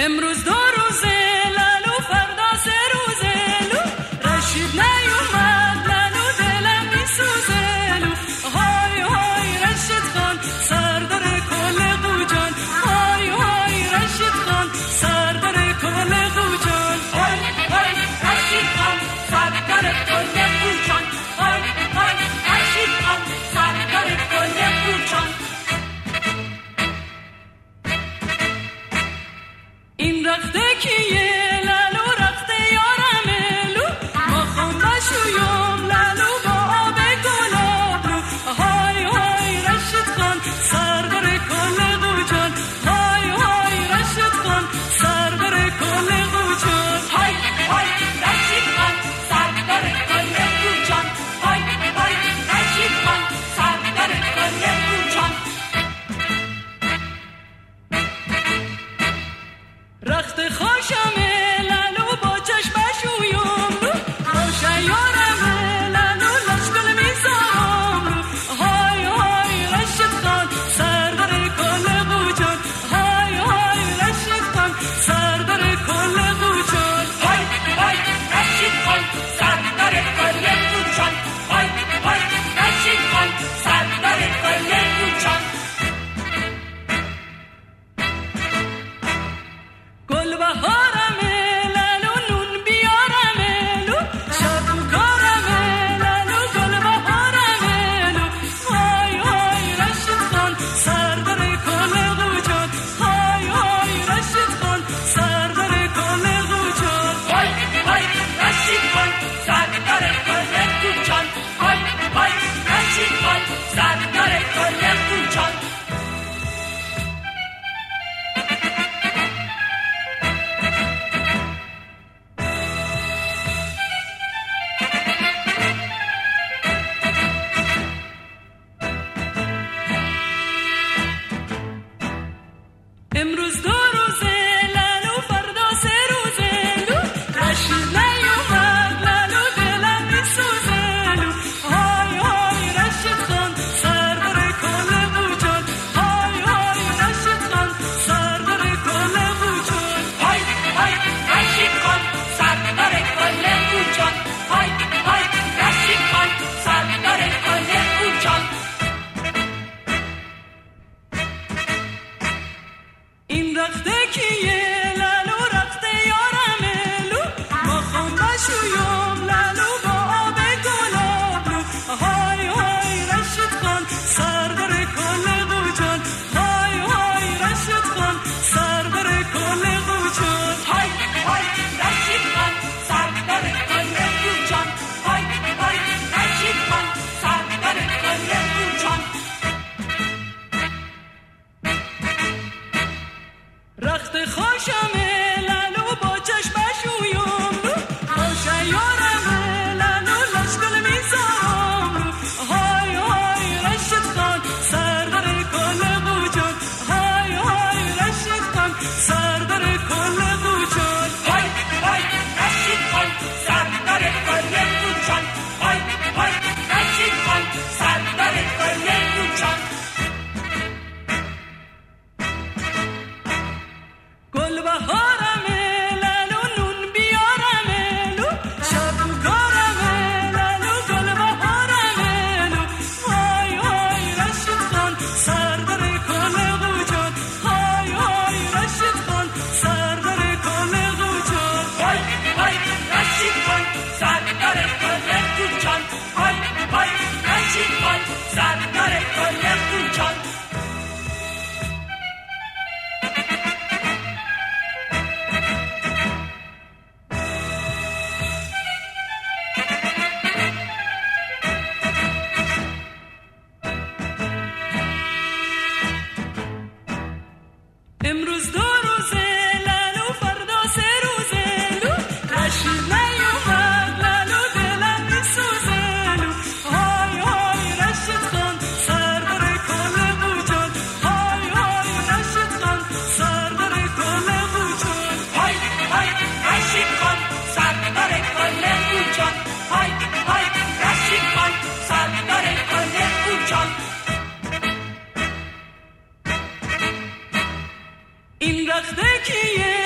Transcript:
امروز 2 روزه لالو فردا 3 روزه لو رشید نیومد لالو دلم میسوزه لو های های رشید خان سردار کل قوجان های های رشید خان سردار کل قوجان های های رشید خان سردار کل قوجان های های رشید خان سردار کل قوجان این رخته کیه لالو رخته یارملو ما خونبشویم لالو با آب گلابلو های های رشید خان سردار کل قوجان های های رشید خان سردار کل قوجان های های رشید خان سردار کل قوجان های های رشید خان سردار کل قوجان رخت خوشمه لالو با چشمشویم رو خوشه یارمه لالو لشکل میزارم رو های های رشید خان سردار کل قوجان های های رشید خان سردار کل قوجان های های رشید خان سردار کل قوجان های های رشید خان سردار کل قوجان گل بهارمه لالو نون بیارمه لو شبوکارمه لالو گل بهارمه لو های های رشید خان سردار کل قوجان های های رشید خان سردار کل قوجان های های رشید خان سردار کل قوجان های های رشید خان سردار کل قوجان امروز 2 روزه لالو فردا 3 روزه لو رشید نیومد لالو دلم میسوزه لو های های رشید خان سردار کل قوجان های های رشید خان سردار کل قوجان های های رشید خان سردار کل قوجان های های رشید خان سردار کل قوجان این رخته کیه لالو رخته یارملو ما خونبشویم لالو با آب گلابلو های های رشید خان سردار کل قوجان های های رشید خان سردار کل قوجان های های رشید خان سردار کل قوجان های های رشید خان سردار کل قوجان رخت خوشمه لالو با چشمشویم رو خوشه یارمه لالو لشکل میزارم رو های های رشید خان سردار کل قوجان های های رشید خان سردار کل قوجان های های رشید خان سردار کل قوجان های های رشید خان سردار کل قوجان گل بهارمه لالو نون بیارمه لو شبوکارمه لالو گل بهارمه لو های های رشید خان سردار کل قوجان های های رشید خان سردار کل قوجان های های رشید خان سردار کل قوجان های های رشید خان سردار کل قوجان امروز 2 روزه لالو فردا 3 روزه لو رشید نیومد لالو دلم میسوزه لو های های رشید خان سردار کل قوجان های های رشید خان سردار کل قوجان های های رشید خان سردار کل قوجان های های رشید خان سردار کل قوجان این رخته کیه